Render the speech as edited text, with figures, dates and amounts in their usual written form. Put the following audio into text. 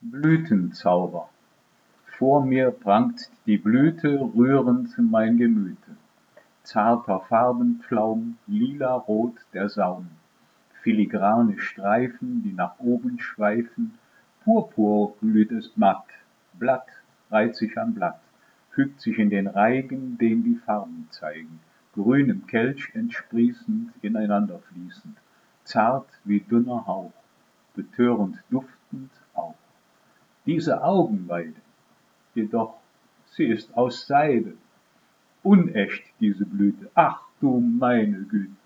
Blütenzauber. Vor mir prangt die Blüte rührend mein Gemüte. Zarter Farbenflaum, lila-rot der Saum, filigrane Streifen, die nach oben schweifen, Purpur glüht es matt, Blatt reiht sich an Blatt, fügt sich in den Reigen, den die Farben zeigen, grün im Kelch entsprießend, ineinander fließend, zart wie dünner Hauch, betörend duftend auch. Diese Augenweide, jedoch sie ist aus Seide, unecht diese Blüte, ach du meine Güte!